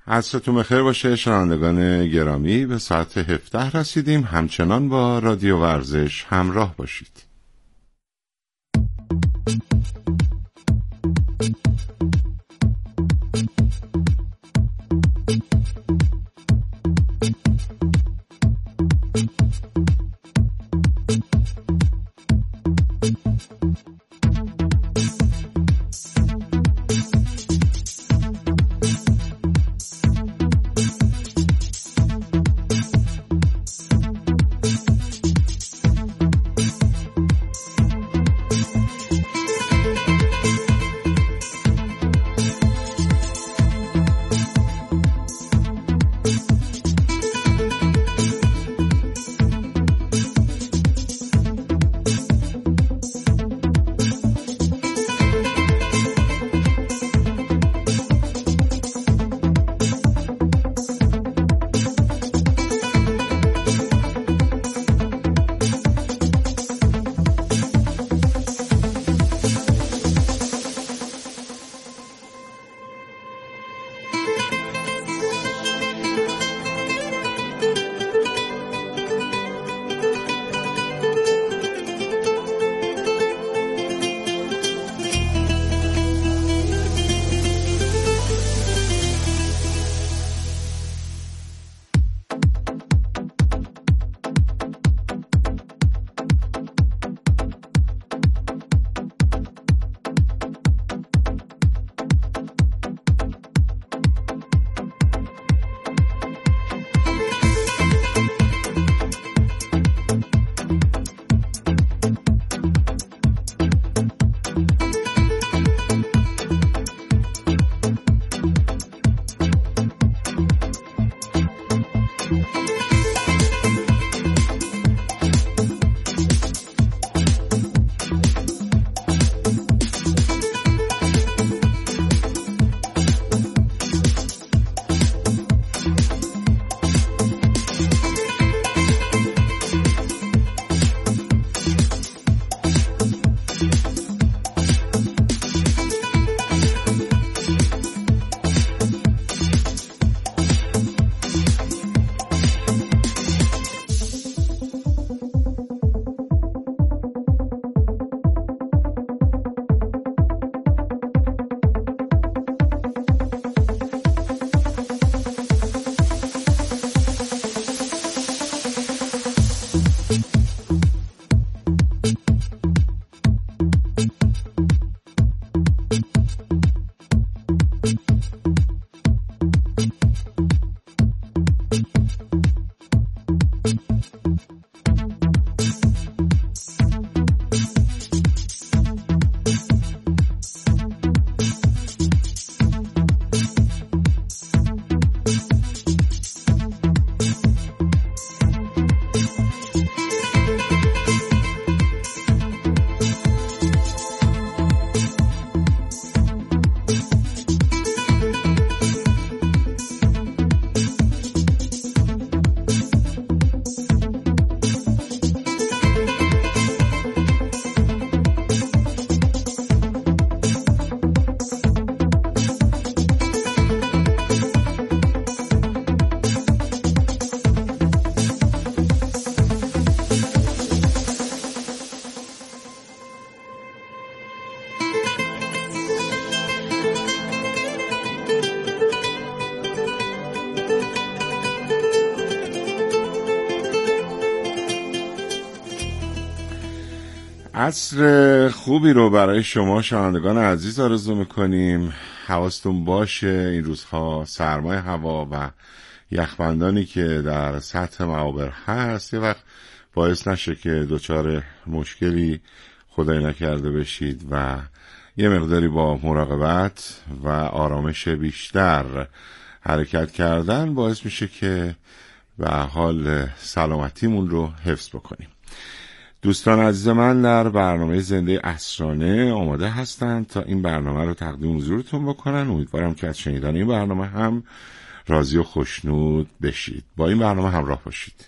عصرتون بخیر باشه شنوندگان گرامی. به ساعت 17 رسیدیم. همچنان با رادیو ورزش همراه باشید. عصر خوبی رو برای شما شنوندگان عزیز آرزو میکنیم. حواستون باشه این روزها سرمای هوا و یخبندانی که در سطح معابر هست یه وقت باعث نشه که دچار مشکلی خدای نکرده بشید و یه مقداری با مراقبت و آرامش بیشتر حرکت کردن باعث میشه که به حال سلامتیمون رو حفظ بکنیم. دوستان عزیز من در برنامه زنده عصرانه آماده هستند تا این برنامه رو تقدیم حضورتون بکنن. امیدوارم که از شنیدن این برنامه هم راضی و خوشنود بشید. با این برنامه همراه باشید.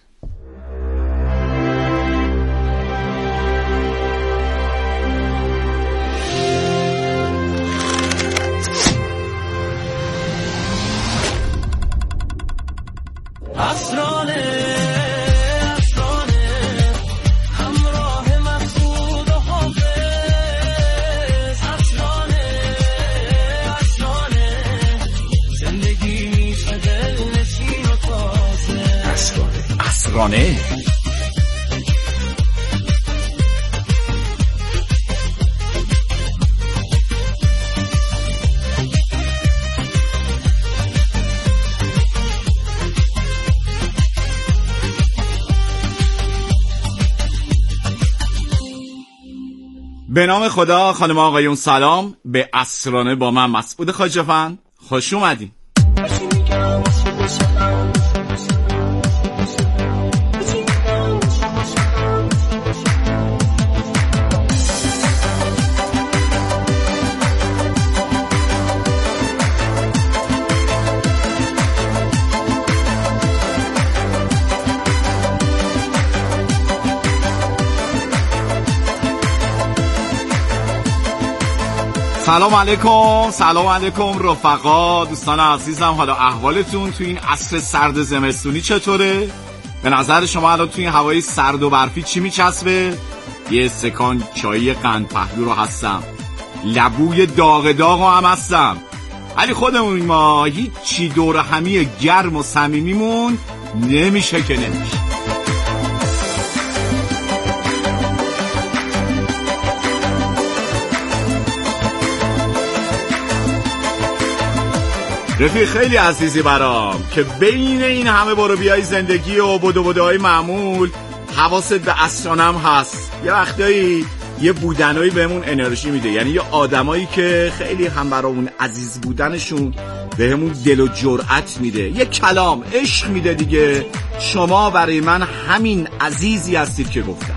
عصرانه. به نام خدا. خانم آقایون سلام. به عصرانه با من مسعود خواجه‌فند خوش اومدین. سلام علیکم رفقا، دوستان عزیزم. حالا احوالتون تو این عصر سرد زمستونی چطوره؟ به نظر شما الان توی این هوای سرد و برفی چی میچسبه؟ یه استکان چای قند پهلو رو هستم، لبوی داغ داغ هم هستم. ولی خودمون ما هیچی دور همی گرم و صمیمیمون نمیشه که نمیشه. رفیق خیلی عزیزی برام که بین این همه برو بیای زندگی و بدوهای معمول حواست به عصرانم هست. یه وقتایی یه بودنایی بهمون انرژی میده، یعنی یه آدمایی که خیلی هم برامون عزیز بودنشون بهمون دل و جرأت میده، یه کلام عشق میده دیگه. شما برای من همین عزیزی هستید که گفتم.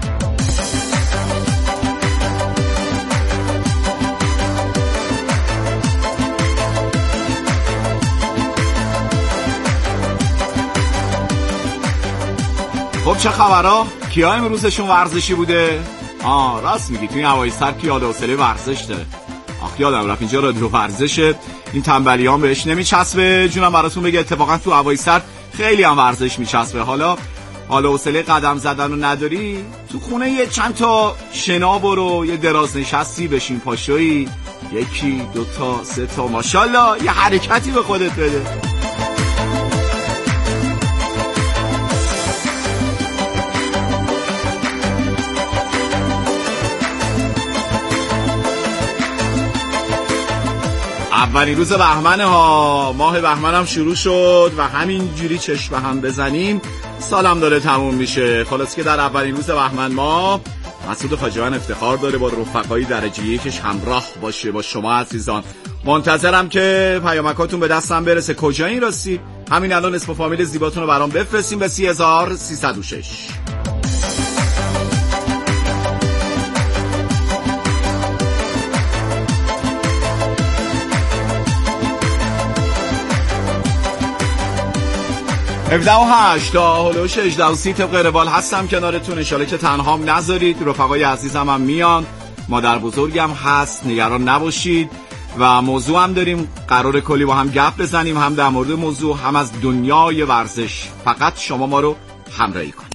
خب چه خبرها؟ کیا امروزشون ورزشی بوده؟ راست میگی، توی هوای سر کی حال و حوصله ورزش داره؟ یادم رفت اینجا رادیو ورزشه، این تنبلیام بهش نمیچسبه. جونم براتون بگه اتفاقا تو هوای سر خیلی هم ورزش میچسبه. حالا حوصله قدم زدن رو نداری؟ تو خونه یه چند تا شنا برو، یه دراز نشستی بشین پاشویی، یکی دوتا سه تا ماشاءالله یه حرکتی به خودت بده. اولین روز بهمنه ها، ماه بهمن هم شروع شد و همین جوری چشم هم بزنیم سالم داره تموم میشه. خلاص که در اولین روز بهمن ما مسعود خواجه‌فند افتخار داره با رفقای درجه یکش همراه باشه با شما عزیزان. منتظرم که پیامکاتون به دستم برسه. کجا این راستی؟ همین الان اسم و فامیل زیباتون رو برام بفرستین به 30306. 17:08 تا هلوش 18:30 طبق روال هستم کنارتون. انشالله که تنهام نذارید، رفقای عزیزم هم میان، مادر بزرگم هست، نگران نباشید. و موضوع هم داریم، قرار کلی با هم گپ بزنیم، هم در مورد موضوع هم از دنیای ورزش. فقط شما ما رو همراهی کنید.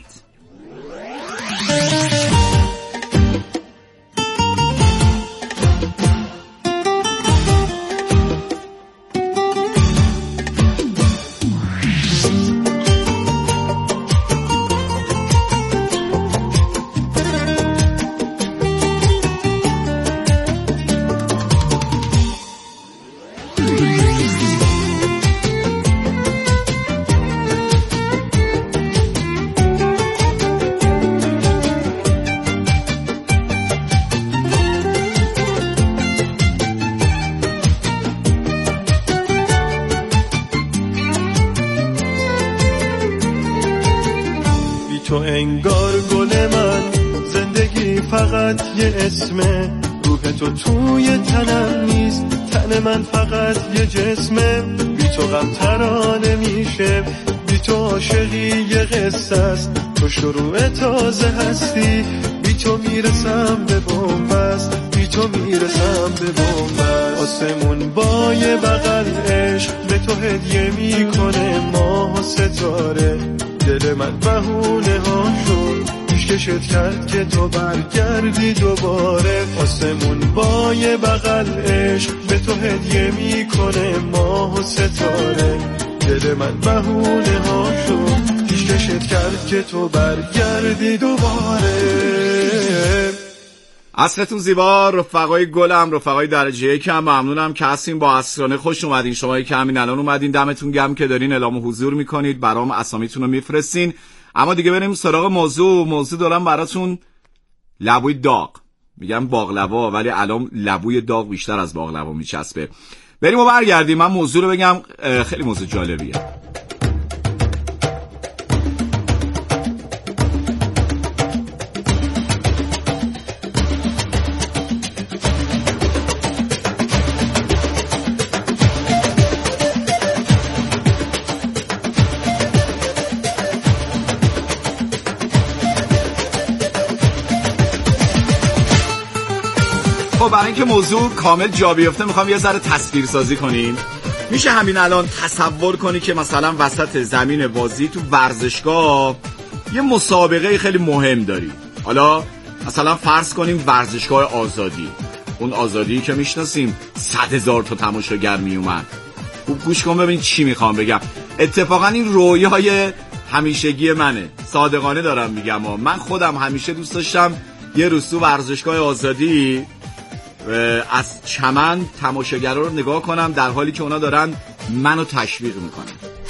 تو انگار گل من، زندگی فقط یه اسمه، روح تو توی تنم نیست، تن من فقط یه جسمه. بی تو غم ترانه میشه، بی تو عاشقی یه قصه است، تو شروع تازه هستی. بی تو میرسم به بنبست، بی تو میرسم به بنبست. آسمون با یه بغل عشق به تو هدیه میکنه، ماه و ستاره. دل من بهونه ها شد، پیشکشت کرد که تو برگردی دوباره. آسمون با یه بغل عشق به تو هدیه میکنه، ماه و ستاره. دل من بهونه ها شد، کشت کرد که تو برگردی دوباره. عصرتون زیبا رفقای گلم، رفقای درجه یکم، ممنونم که هستین با عصرانه خوش اومدین. شما که همین الان اومدین دمتون گرم که دارین اعلام حضور میکنید، برام اسامیتون رو میفرستین. اما دیگه بریم سراغ موضوع دارم براتون. لبوی داغ، میگم باقلوا ولی الان لبوی داغ بیشتر از باقلوا میچسبه. بریم و برگردیم. من موضوع رو بگم، خیلی موضوع جالبیه. برای اینکه موضوع کامل جا بیفته میخوام یه ذره تصویر سازی کنین. میشه همین الان تصور کنی که مثلا وسط زمین بازی تو ورزشگاه یه مسابقه خیلی مهم داری. حالا مثلا فرض کنیم ورزشگاه آزادی، اون آزادی که میشناسیم 100,000 تا تماشاگر میومد. خوب گوش کن ببین چی میخوام بگم. اتفاقا این رویای همیشگی منه، صادقانه دارم میگم. من خودم همیشه دوست داشتم یه روز تو ورزشگاه آزادی از چمن تماشاگرها رو نگاه کنم در حالی که اونا دارن منو تشویق میکنن.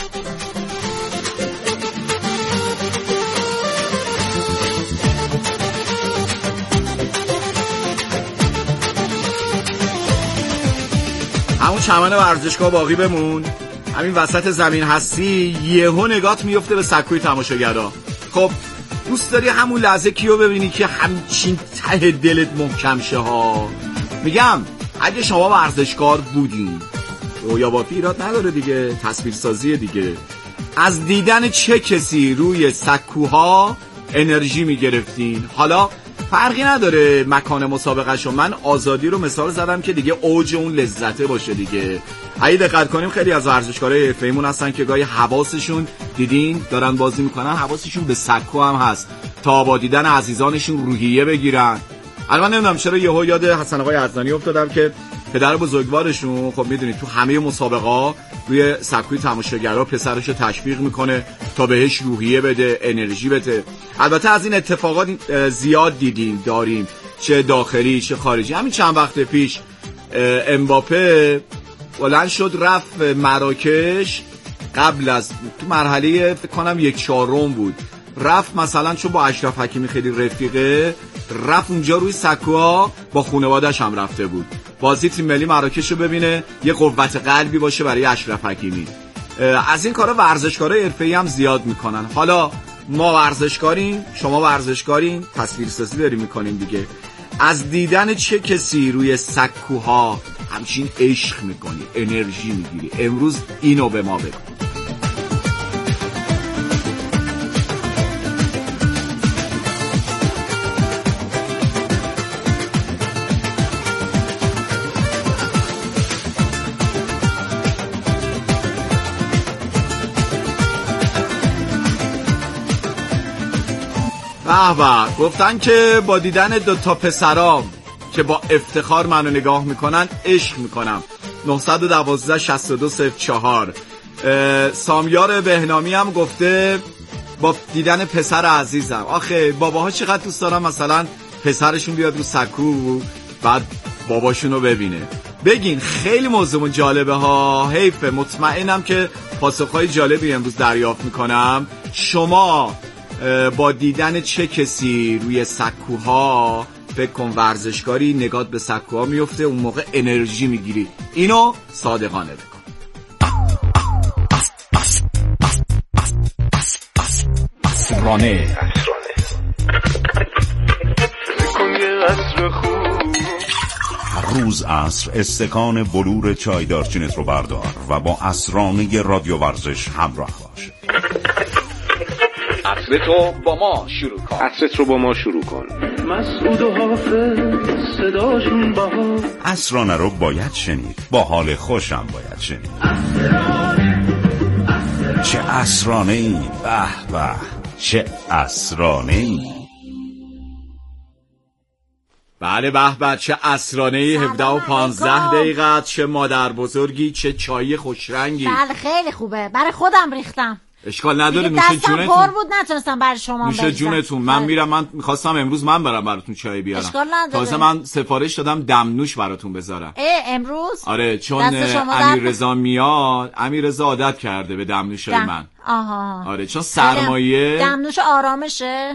همون چمن ورزشگاه باقی بمون، همین وسط زمین هستی، یهو نگات میفته به سکوی تماشاگرها. خب دوست داری همون لحظه کیو ببینی که همچین ته دلت محکم شه ها؟ میگم اگه شما ورزشکار بودین، رویا بافی ایراد نداره دیگه، تصویرسازیه دیگه، از دیدن چه کسی روی سکوها انرژی میگرفتین؟ حالا فرقی نداره مکان مسابقه شو، من آزادی رو مثال زدم که دیگه اوج اون لذته باشه دیگه. اگه دقت کنیم خیلی از ورزشکارای حرفه‌ایمون هستن که گاهی حواسشون دیدین دارن بازی میکنن، حواسشون به سکو هم هست تا با دیدن عزیزانشون روحیه بگیرن. الان نمیدونم چرا یهو یاد حسن آقای عدنانی افتادم که پدر بزرگوارشون خب میدونید تو همه مسابقه‌ها روی سکوی تماشاگرها پسرشو تشویق میکنه تا بهش روحیه بده، انرژی بده. البته از این اتفاقات زیاد دیدیم داریم، چه داخلی چه خارجی. همین چند وقت پیش امباپه بلند شد رفت مراکش، قبل از تو مرحله فکر کنم 1/4 بود، رفت مثلا چون با اشرف حکیمی خیلی رفیقه، رفت اونجا روی سکوها با خانواده‌اش هم رفته بود بازی تیم ملی مراکش رو ببینه، یه قوت قلبی باشه برای اشرف حکیمی. از این کارا ورزشکارای حرفه‌ای هم زیاد میکنن. حالا ما ورزشکاریم، شما ورزشکارین، تصویرسازی داریم میکنیم دیگه. از دیدن چه کسی روی سکوها همچین عشق میکنی، انرژی میگیری؟ امروز اینو به ما بگو. به گفتن که با دیدن 2 پسرام که با افتخار منو نگاه میکنن عشق میکنم. 912-6204 سامیار بهنامی هم گفته با دیدن پسر عزیزم. آخه باباها چقدر دوست دارن مثلا پسرشون بیاد رو سکو بعد باباشونو ببینه. بگین، خیلی موضوع جالبه ها. حیفه، مطمئنم که پاسخهای جالبی امروز دریافت میکنم. شما با دیدن چه کسی روی سکوها فکر کن ورزشکاری، نگات به سکوها میفته، اون موقع انرژی میگیری. اینو صادقانه بکن. اسرانه هر روز عصر استکان بلور چای دارچینت رو بردار و با اسرانه رادیو ورزش همراه باش. عصرت رو با ما شروع کن. مسعود و حافظ صداشون باها. اسرانه رو باید شنید، با حال خوشم باید شنید. چه اسرانه ای، به به، چه اسرانه ای. بله به به، چه اسرانه ای. 17:15 چه مادر بزرگی، چه چای خوشرنگی. بله خیلی خوبه، برای خودم ریختم. اشکال نداره. نوش جونتون. پر بود نتونستم برای شما نوش جونتون. من میرم، من می‌خواستم امروز من برم براتون چای بیارم. اشکال نداره. تازه من سفارش دادم دمنوش براتون بذارم. امروز؟ آره چون امیررضا میاد، امیررضا عادت کرده به دمنوشای من. آره چون سرمایه دمنوش آرامشه.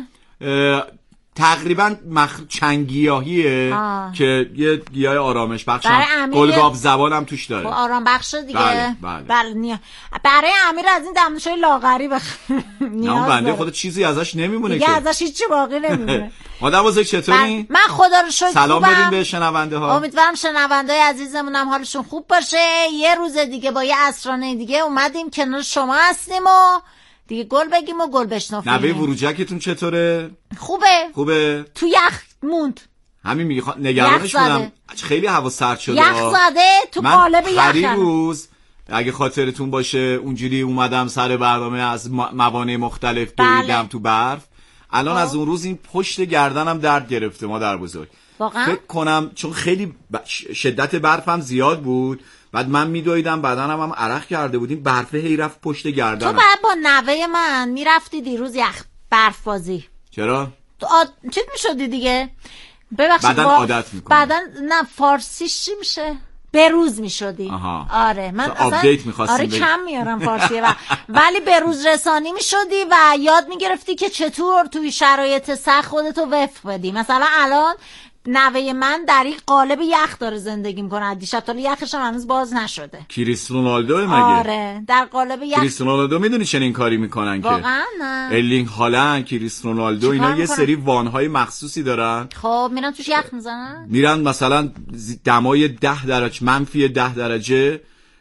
تقریبا چنگیاهیه که یه گیاه آرامش بخش، گلگاف زبانم توش داره. آرام بخش دیگه. بله. برای امیر از این دمنوشای لاغری نیاز بنده خود چیزی ازش نمیمونه دیگه، ازش هیچی باقی نمیمونه. مادر بزرگ چطوری؟ من خدا رو شکر سلام بدیم به شنونده ها. امیدوارم شنونده های عزیزمونم حالشون خوب باشه. یه روز دیگه با یه اسرانه دیگه اومدیم کنار شما هستیم و دیگه گل بگیم و گل بشنفیم. نوه وروجکتون چطوره؟ خوبه. تو یخ موند. همین میگه نگرانش بودم، خیلی هوا سرد شده. یخ زده تو قالب یخ. پریروز اگه خاطرتون باشه اونجوری اومدم سر برنامه از موانع مختلف دویدم تو برف. الان از اون روز این پشت گردنم درد گرفته مادر بزرگ. واقعا؟ فکر کنم چون خیلی شدت برفم زیاد بود، بعد من میدویدم بدنم هم عرق کرده بودیم، برفه هی رفت پشت گردنم. تو بعد با نوه من میرفتی دیروز یخ برف بازی. چرا؟ چیت میشدی دیگه. ببخشید بعدن عادت میکنم. بعدن نه فارسیش چی میشه؟ بروز میشدی. آره من آپدیت می‌خواستم. آره کم میارم فارسیه ولی بروز رسانی میشدی و یاد میگرفتی که چطور توی شرایط سخت خودتو وفق بدی. مثلا الان نوه من در این قالب یخ داره زندگی میکنه، دیشب تا یخش هم هنوز باز نشده. کریستیانو رونالدو مگه؟ آره در قالب یخ. کریستیانو رونالدو میدونی چنین کاری میکنن که واقعا نه. ارلینگ هالند، کریستیانو رونالدو اینا یه سری وانهای مخصوصی دارن. خب میرن توش یخ میزنن، میرن مثلا دمای 10 درجه منفی 10 درجه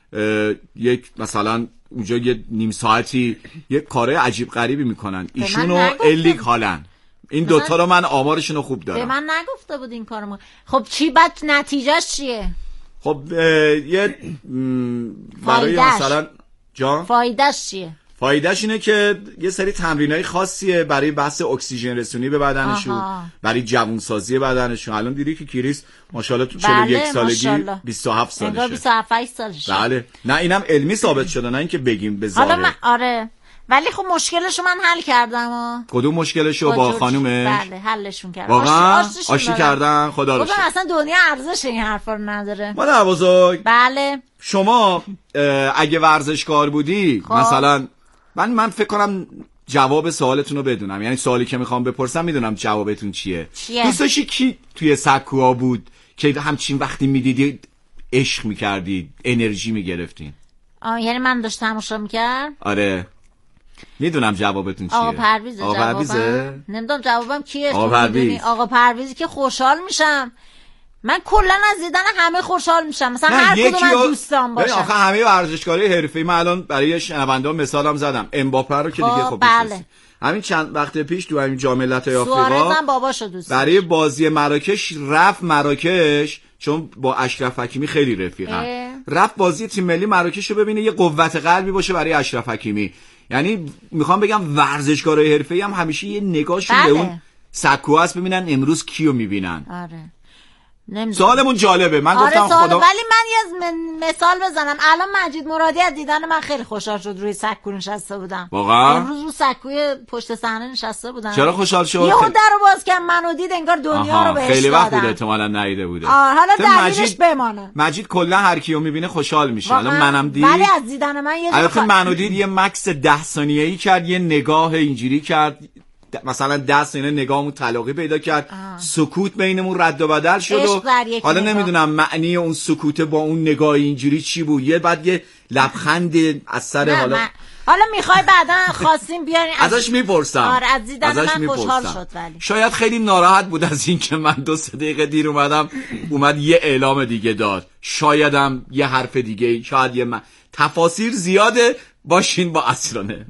یک مثلا اونجا یه نیم ساعتی یه کارهای عجیب غریبی میکنن ایشون و ارلینگ هالند. این دوتا رو من آمارشون رو خوب دارم. به من نگفته بود این کارو. خب چی بعد نتیجهش چیه؟ خب یه برای مثلا فایدهش چیه؟ فایدهش اینه که یه سری تمرینای خاصیه برای بحث اکسیژن رسونی به بدنشون، برای جوانسازی بدنشون. الان دیدی که کریس ماشاءالله تو 41 سالگی 27 سالشه. 27 سالشه. بله. نه اینم علمی ثابت شده، نه اینکه بگیم به ظاهر. حالا آره ولی خب مشکلشو من حل کردم. کدوم مشکلشو؟ با خانومش؟ بله حلشون کردم. واقعا آشتی کردن. خدا رو شکر. اصلا دنیا ارزش این حرفا رو نداره. مادر بزرگ بله شما اگه ورزشکار بودی مثلا من فکر کنم جواب سوالتون رو بدونم، یعنی سوالی که میخوام بپرسم میدونم جوابتون چیه. دوست داشتی کی توی سکوها بود که همچین وقتی میدیدی عشق میکردی، انرژی میگرفتین؟ یعنی من داشتم تماشا میکردم. آره میدونم جوابتون چیه. آقا پرویزه. آقا پرویزه؟ نمیدونم جوابم کیه. آقا پرویزی که خوشحال میشم. من کلا از دیدن همه خوشحال میشم، مثلا هر کدوم از دوستان باشه. آخه همه ورزشکاری حرفه‌ای، من الان برای شنونده‌ها مثالم زدم امباپه رو که دیگه خب بله. همین چند وقت پیش تو همین جام ملت‌های آفریقا سوارزم باباشو دوست برای بازی مراکش رفت مراکش، چون با اشرف حکیمی خیلی رفیقن، رفت بازی تیم ملی مراکش رو ببینه، یه قوت قلبی باشه برای اشرف حکیمی. یعنی میخوام بگم ورزشکارای حرفه‌ای هم همیشه یه نگاهشون به اون سکو هست، ببینن امروز کیو میبینن. آره سوالمون جالبه. من گفتم خدا، ولی من یه مثال بزنم. الان مجید مرادی از دیدن من خیلی خوشحال شد، روی سکو نشسته بودم. واقعا امروز رو سکوی پشت صحنه نشسته بودم. چرا خوشحال شد؟ یهو درو باز کردم منو دید، انگار دنیا رو بهش دادم. خیلی وقت بود احتمالاً ندیده بوده. حالا دلیلش بمانه. مجید کلا هر کیو میبینه خوشحال میشه. الان منم دید، ولی از دیدن من یه البته منو دید یه مکس 10 ثانیه‌ای کرد، یه نگاه اینجوری کرد، مثلا 10 ثانیه نگاهمون تلاقی پیدا کرد. سکوت بینمون رد و بدل شد و حالا نمیدونم معنی اون سکوت با اون نگاه اینجوری چی بود. یه بعد یه لبخند از سر حالا میخوای بعدا خواستیم بیارین ازش میپرسم. آره از دیدن من خوشحال شد. ولی شاید خیلی ناراحت بود از این که من 2-3 دقیقه دیر اومد یه اعلام دیگه داد، شایدم یه حرف دیگه، شاید یه تفاسیر زیاده. باشین با اسرانه.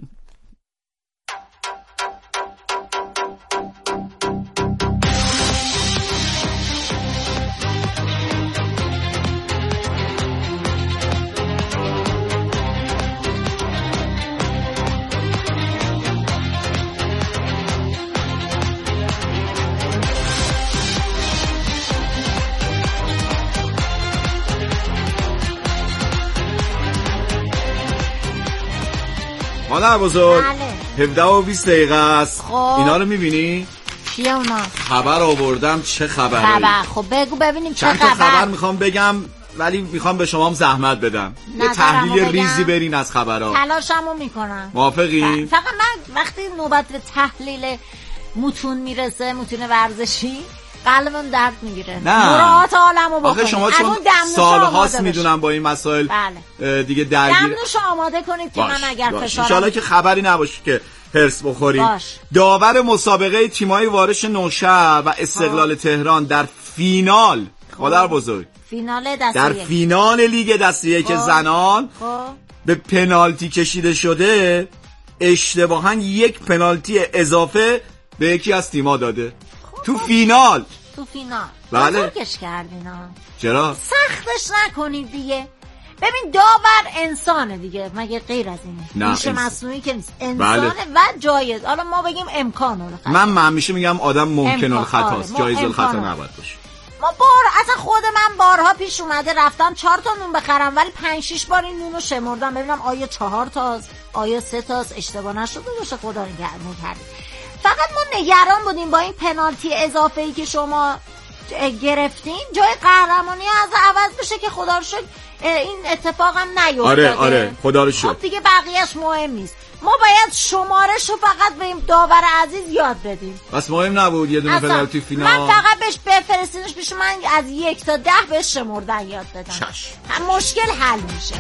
مادر بزرگ بله. 17 و 20 دقیقه است. خب. اینا رو میبینی؟ چیه اونا؟ خبر آوردم. چه خبری؟ خبر. خب بگو ببینیم چه چند تا خبر. خبر میخوام بگم ولی میخوام به شما هم زحمت بدم. یه تحلیل ریزی برین از خبرها. تلاشمو میکنم. موافقی؟ فقط من وقتی نوبت به تحلیل متون میرسه، متون ورزشی، قلبم درد میگیره. مراعات عالمو بکنید. آخه شما چون سالهاست میدونم با این مسائل بله. دیگه درگیر. دمنوشو آماده کنید که من اگر فشارم ان شاءالله که خبری نباشه که هرس بخوریم. باش. داور مسابقه تیمای وارش نوشهر و استقلال تهران در فینال مادر بزرگ فینال دسته در فینال لیگ دسته یک زنان به پنالتی کشیده شده، اشتباهاً یک پنالتی اضافه به یکی از تیم‌ها داده. تو فینال بله. بزرگش کردینا. چرا؟ سختش نکنید دیگه. ببین داور انسانه دیگه، مگه غیر از اینه؟ هوش مصنوعی که نیست، انسانه. بله. و جایز، حالا ما بگیم امکان الخطا. من همیشه میگم آدم ممکن الخطاست، جایز الخطا نباید باشه. ما اصلا خود من بارها پیش اومده رفتم 4 تا نون بخرم ولی 5-6 بار این نونو شمردم ببینم آیا 4 تاست، آیا 3 تاست، اشتباه نشده باشه، خدا نگهدار کردید. فقط ما نگران بودیم با این پنالتی اضافه‌ای که شما گرفتین جای قهرمانی از عوض بشه که خدا رو شکر این اتفاق هم نیفتاده. آره خدا رو شکر. خب دیگه بقیه‌اش مهم نیست. ما باید شمارش رو فقط به این داور عزیز یاد بدیم. بس مهم نبود یه دونه پنالتی فینال. من فقط بهش بفرستینش پیش من از 1 تا 10 بهش شمردن یاد بدم. مشکل حل میشه.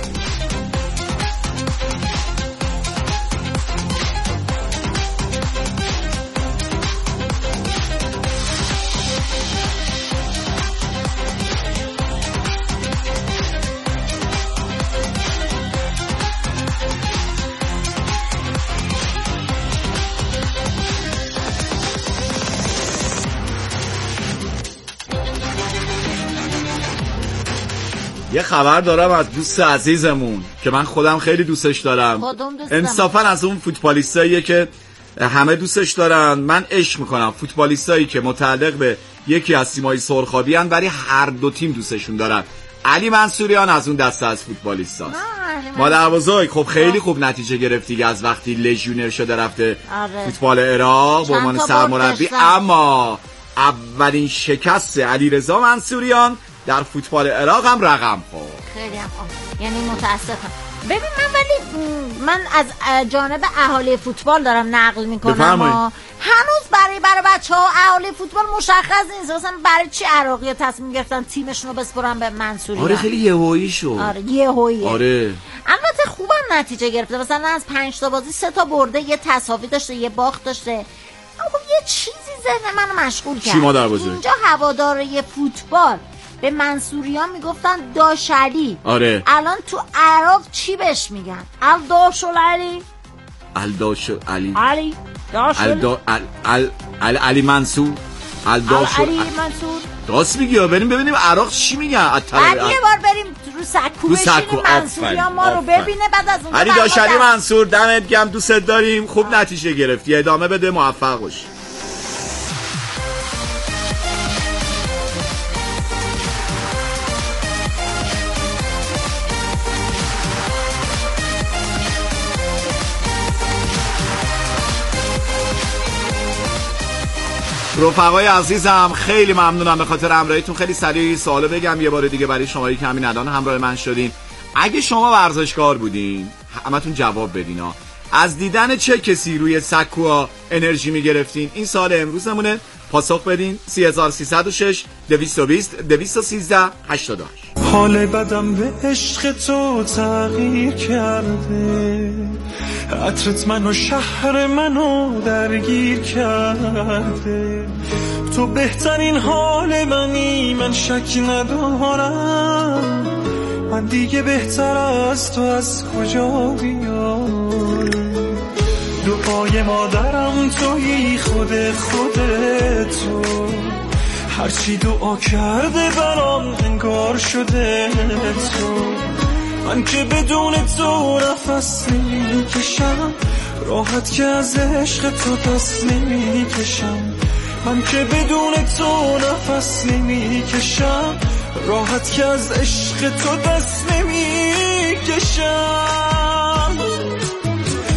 یه خبر دارم از دوست عزیزمون که من خودم خیلی دوستش دارم. انصافا از اون فوتبالیستاییه که همه دوستش دارن. من عشق میکنم فوتبالیستایی که متعلق به یکی از تیم‌های سرخابی ان ولی هر دو تیم دوستشون دارن. علی منصوریان از اون دسته از فوتبالیستاست. مادر بزرگ خب خیلی خوب نتیجه گرفتی از وقتی لژیونر شده رفته فوتبال عراق به عنوان سرمربی، اما اولین شکست علیرضا منصوریان در فوتبال عراق هم رقم خورد. خیلی هم یعنی متاسفم. ببین من از جانب اهالی فوتبال دارم نقل میکنم. هنوز برای بچه‌ها اهالی فوتبال مشخص نیست مثلا برای چی عراقی‌ها تصمیم گرفتن تیمشون رو بسپرن به منصوریان. آره خیلی یهویی شد. آره یهویی. آره. البته خوبم نتیجه گرفته، مثلا از 5 تا بازی 3 تا برده، یه تساوی داشته، یه باخت داشته. اما یه چیزی ذهن منو مشغول کرد. چی مادر بزرگ؟ اینجا هواداری فوتبال به منصوریان میگفتن داشلی. آره. الان تو عراق چی بهش میگن؟ الداشلی. علی داشل. علی منصور. علی منصور. راست میگی بریم ببینیم عراق چی میگن. بعد یه بار بریم رو سکو بشینیم منصوریان ما رو ببینه بعد از اون علی داشلی منصور دمت گرم، دوستت داریم، خوب نتیجه گرفتی، ادامه بده، موفق باش. رفقای عزیزم خیلی ممنونم به خاطر همراهیتون. خیلی سریع سوالو بگم یه بار دیگه برای شمایی که همین الان همراه من شدین. اگه شما ورزشکار بودین همتون جواب بدین ها. از دیدن چه کسی روی سکوها انرژی میگرفتین؟ این سال امروزمونه. پاسخ بدین 3306 220 213 88. حال بدم به عشق تو تغییر کرده، عطرت منو شهر منو درگیر کرده، تو بهترین حال منی من شک ندارم، من دیگه بهتر از تو از کجا بیام، دعای مادرم تویی خودتو، هرچی دعا کرده برام انگار شده تو، من که بدون تو نفس نمیکشم، راحت که از عشق تو دست نمیکشم، من که بدون تو نفس نمیکشم، راحت که از عشق تو دست نمیکشم.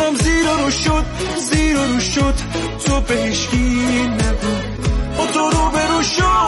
دلم زیر و رو شد تو به هیچکی نگو. با تو روبرو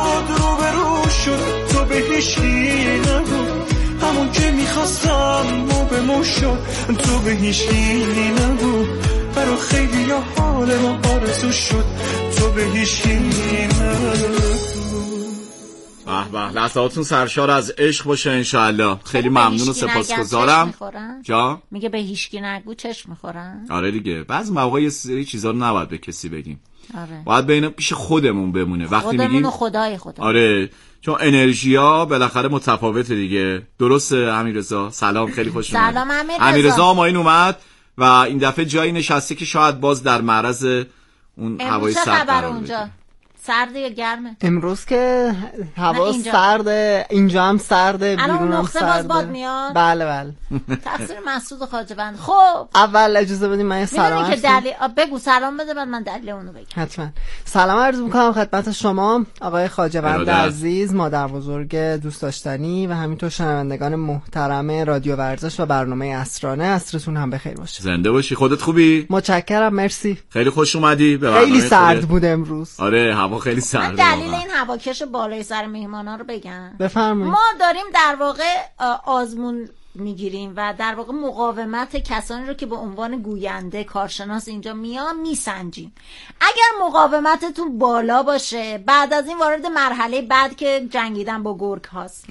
شد تو به هیچکی نگو. همون که میخواستم مو به مو شد تو به هیچکی نگو. برا خیلی یا حال ما آرزو شد تو به هیچکی نگو. به لحظاتون سرشار از عشق باشه انشالله. خیلی ممنون و سپاسگزارم. جا میگه به هیچکی نگو چشم میخورن. آره دیگه بعضی مواقع یه سری چیزا رو نباید به کسی بگیم. آره. باید بین پیش خودمون بمونه وقتی میگیم خدای. آره چون انرژیا بالاخره متفاوته دیگه. درسته امیررضا؟ سلام خیلی خوش اومدید. سلام امیررضا ما این اومد و این دفعه جایی نشسته که شاید باز در معرض اون هوای سرد قرار بگیره. سرده یا گرمه؟ امروز که هوا سرده، اینجا هم سرده، بیرون هم سرده. باز باد میاد؟ بله تقصیر مسعود خواجه‌بند. خب اول اجازه بدید من سلام میدونی که بگو سلام بده بعد من دلیل اونو بگم. حتما. سلام عرض میکنم خدمت شما آقای خواجه‌بند عزیز، مادر بزرگ دوست داشتنی و همینطور شنوندگان محترم رادیو ورزش و برنامه عصرانه. عصرتون هم بخیر باشه. زنده باشی. خودت خوبی؟ متشکرم مرسی. خیلی خوش اومدی به خیلی سرد بود امروز. آره هوا خیلی سرده. من دلیل این هواکش بالای سر مهمانا رو بگم. بفرمایید. ما داریم در واقع آزمون میگیریم و در واقع مقاومت کسانی رو که به عنوان گوینده کارشناس اینجا میسنجیم. اگر مقاومتتون بالا باشه بعد از این وارد مرحله بعد که جنگیدن با گرگ هاست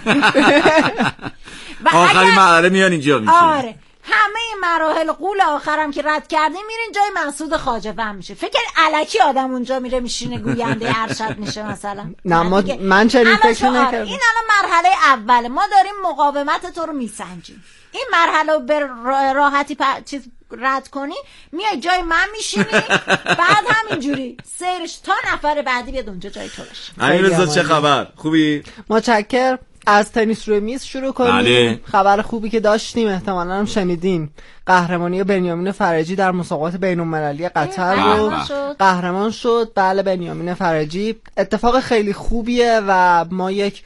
آخرین مرحله میان اینجا میشه. آره همه مراحل قول آخرم که رد کردیم میرین جای مسعود خواجه‌بند میشه. فکر الکی آدم اونجا میره میشینه گوینده ارشد میشه مثلا. نه من چنین فکر نکردم. این الان مرحله اوله. ما داریم مقاومت تو رو میسنجیم. این مرحله رو به راحتی چیز رد کنی میای جای من میشینی بعد همینجوری سیرش تا نفر بعدی بیاد اونجا جای تو باشه. امیررضا چه خبر؟ خوبی؟ متشکرم. از تنیس روی میز شروع کنیم. بله. خبر خوبی که داشتیم احتمالاً هم شنیدین، قهرمانی بنیامین فرجی در مسابقات بین‌المللی قطر رو قهرمان شد. بله بنیامین فرجی اتفاق خیلی خوبیه و ما یک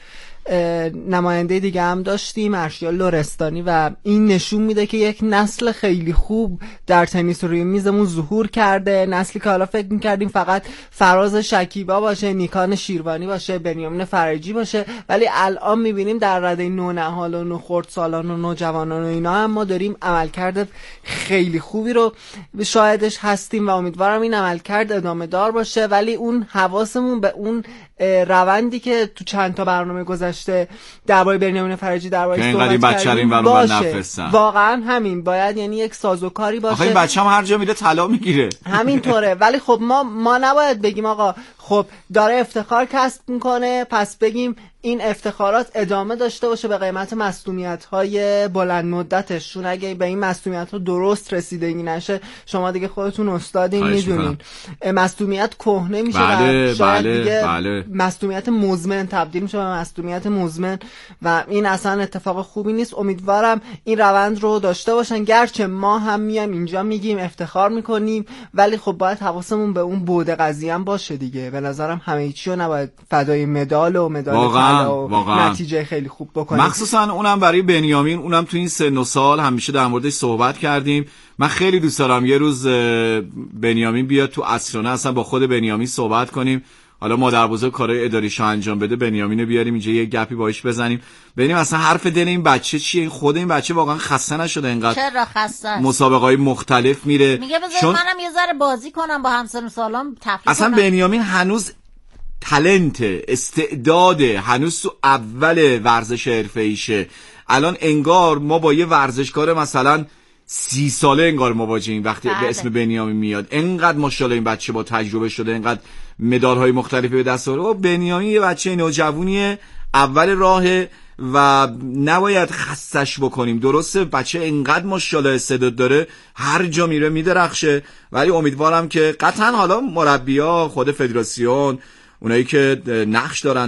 نماینده دیگه هم داشتیم ارشیا لرستانی و این نشون میده که یک نسل خیلی خوب در تنیس روی میزمون ظهور کرده. نسلی که حالا فکر میکردیم فقط فراز شکیبا باشه، نیکان شیروانی باشه، بنیامین فرجی باشه، ولی الان میبینیم در رده نونهال و نخردسالان و نوجوانان و اینا هم ما داریم عملکرد خیلی خوبی رو شاهدش هستیم و امیدوارم این عملکرد ادامه دار باشه. ولی اون حواسمون به اون روندی که تو چند تا برنامه گذشته درباره بنیامین فرجی درباره صحبت کردیم باشه. واقعا همین باید یعنی یک سازوکاری باشه. آخه این بچه‌م هر جا میره طلا میگیره. همینطوره. ولی خب ما نباید بگیم آقا خب داره افتخار کسب میکنه پس بگیم این افتخارات ادامه داشته باشه به قیمت مصدومیت‌های بلند مدتش. چون اگه به این مصدومیت‌ها درست رسیدگی نشه شما دیگه خودتون استادین میدونین مصدومیت کهنه میشه و شاید دیگه مصدومیت مزمن تبدیل میشه به مصدومیت مزمن و این اصلا اتفاق خوبی نیست. امیدوارم این روند رو داشته باشن. گرچه ما هم میایم اینجا میگیم افتخار میکنیم ولی خب باید حواسمون به اون بعد قضیه هم باشه دیگه. به نظرم همه چیو نباید فدای مدال و واقعا نتیجه خیلی خوب بکنیم. مخصوصا اونم برای بنیامین، اونم تو این سن و سال همیشه در موردش صحبت کردیم. من خیلی دوست دارم یه روز بنیامین بیاد تو عصرانه اصلا با خود بنیامین صحبت کنیم. حالا مادر بزرگ کارهای اداریشو انجام بده بنیامینو بیاریم اینجا یه گپی باهاش بزنیم ببینیم اصلا حرف دل این بچه چیه. این خود این بچه واقعا خسته نشده اینقدر؟ چرا خسته است؟ مسابقه‌های مختلف میره میگه بذار منم یه ذره بازی کنم با همسن سالام تفریح اصلا کنم. بنیامین هنوز تالنت استعداده، هنوز تو اول ورزش حرفه‌ایشه. الان انگار ما با یه ورزشکار مثلا 30 ساله انگار مواجهیم وقتی به اسم بنیامین میاد. انقدر ماشاءالله این بچه با تجربه شده، انقدر مدال‌های مختلفی به دست آورده. بنیامین یه بچه نوجوانیه، اول راهه و نباید خستش بکنیم. درسته بچه انقدر ماشاءالله استعداد داره، هر جا میره میدرخشه، ولی امیدوارم که قطعا حالا مربی‌ها، خود فدراسیون، اونایی که نقش دارن